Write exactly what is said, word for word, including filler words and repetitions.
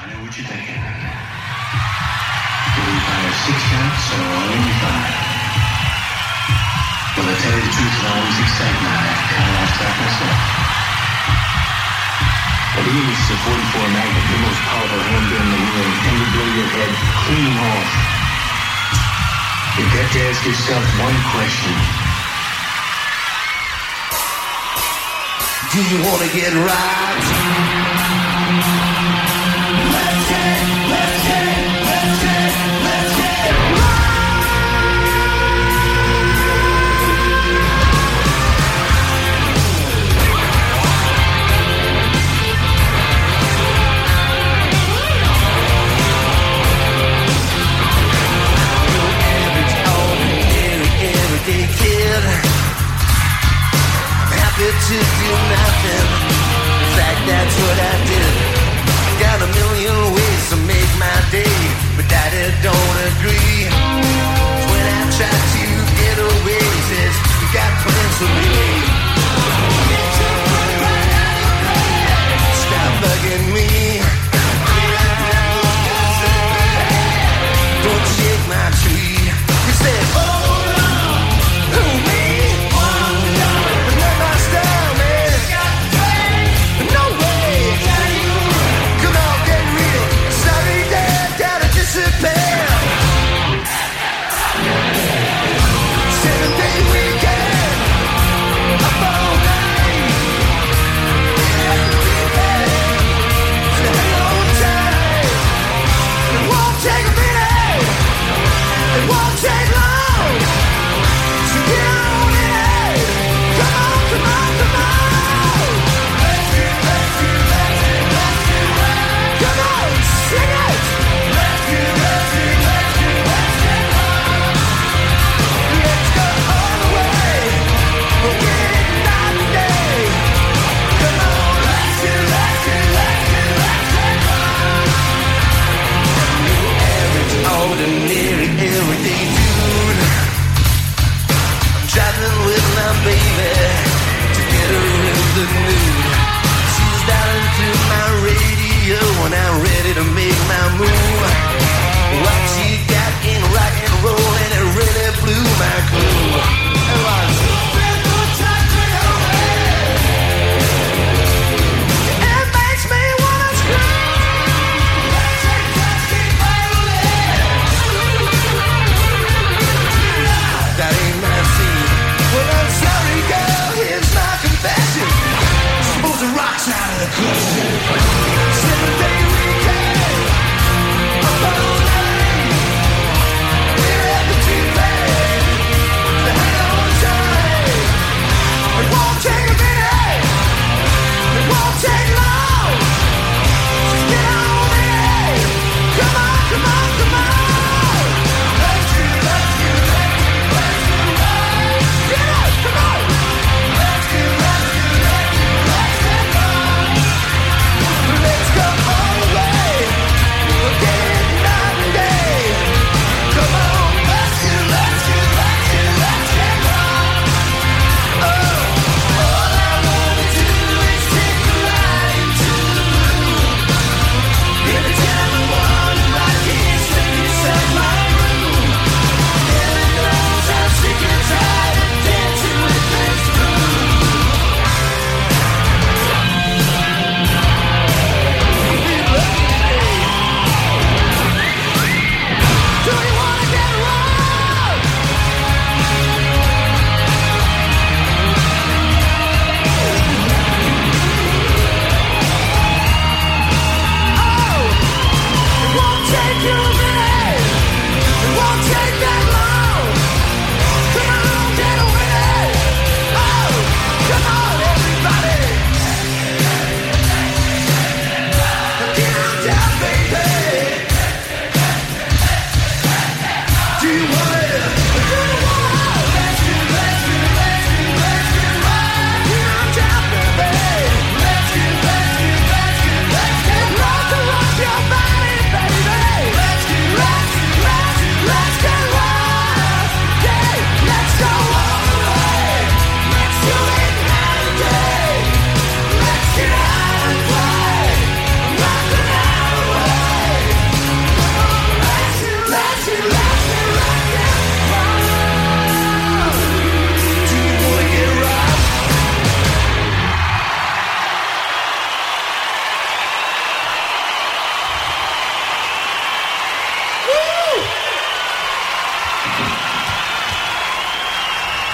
know what you're thinking. Do we fire six shots or only five? Well, to tell you the truth, it always excites me. I kind of lost track myself. But he uses a forty-four Magnum, the most powerful handgun in the world, and will blow your head clean off. You've got to ask yourself one question. Do you want to get right? Let's get, let's get, let's get, let's get right! Everyday kid, I'm happy to do nothing. In fact, that's what I did. I got a million ways to make my day, but Daddy don't agree. When I try to get away, he says, you got plans for me. Stop bugging me. Don't shake my tree. He said, oh, who me? But not my style, man. No way. Come on, get real. Sorry, Dad, gotta disappear. Seven day weekend. Up all night. Every day. Stay on time. It won't take a minute. It won't take long. So get on it. Come on, come on, come on. Let's get, let's get, let's get, let's get right. Come on, sing it. Let's get, let's get, let's get, let's get right. Let's go all the way. We'll get it night and day. Come on, let's get, let's get, let's get, let's get right. Average, ordinary, everyday dude. Traveling with my baby to get her in the mood. She's dialing through my radio when I'm ready to make my move. What she got in rock and roll and it really blew my cool. It was it makes me wanna scream. That ain't my scene. Well, I'm sorry, girl, here's my confession. Suppose the rock's out of the question.